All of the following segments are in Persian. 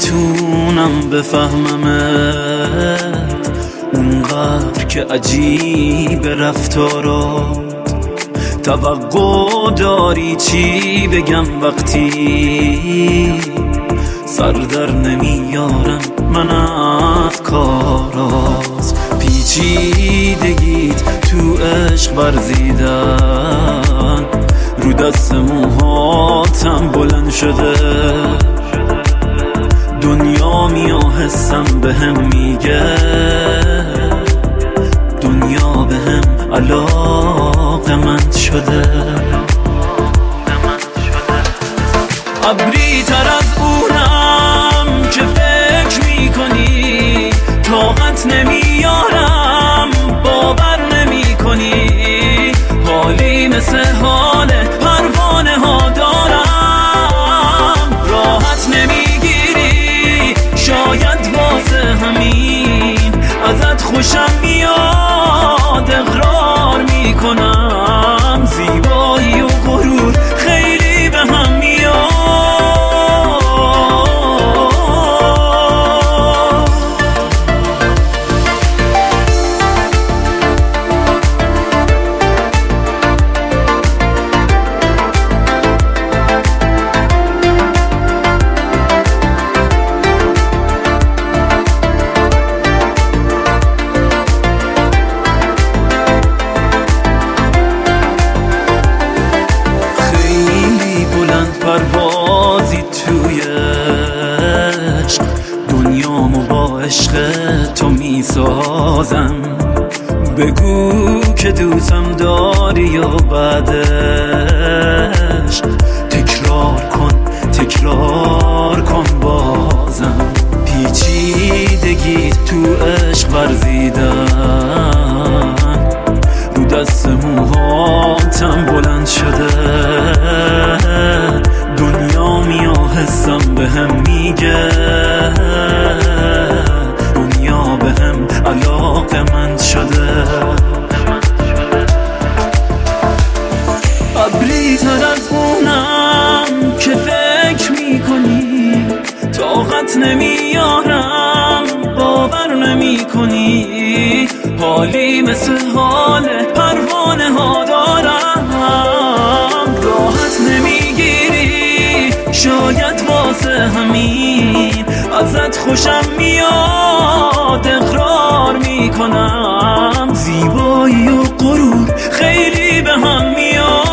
نمیتونم بفهممت اونقدر که عجیب رفتارات. توقع داری چی بگم وقتی سر در نمیارم من از کاراز. پیچیدگیت تو عشق ورزیدن رو دست موهاتم بلند شده. دنیا حسم بهم میگه، دنیا بهم علاقه‌مند شده. ابری تر از اونم که فکر میکنی، طاقت نمیارم باور نمیکنی. حالی مثل حال پروانه ها دارم، راحت نمیگیری شاید واسه همین ازت خوشم میاد. اقرار میکنم زیبایی و غرور خیلی به هم میاد. پروازی توی عشق، دنیامو با عشق تو میسازم. بگو که دوستم داری یا بعدش تکرار کن بازم. پیچیدگی تو عشق ورزیدن رو دست موهاتم بلند شده. دنیا حسم بهم میگه، دنیا بهم علاقه‌مند شده. ابری تر از اونم که فکر میکنی، طاقت نمیارم باور نمیکنی. حالی مثل حال پروانه ها دارم، راحت نمیگیری شاید واسه همین ازت خوشم میاد. اقرار میکنم زیبایی و غرور خیلی به هم میاد.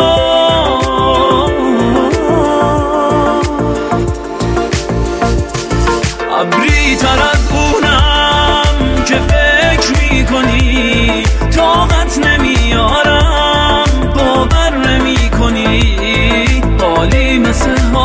ابری تر از اونم که فکر میکنی، طاقت نمیارم باور نمیکنی. حالی مثل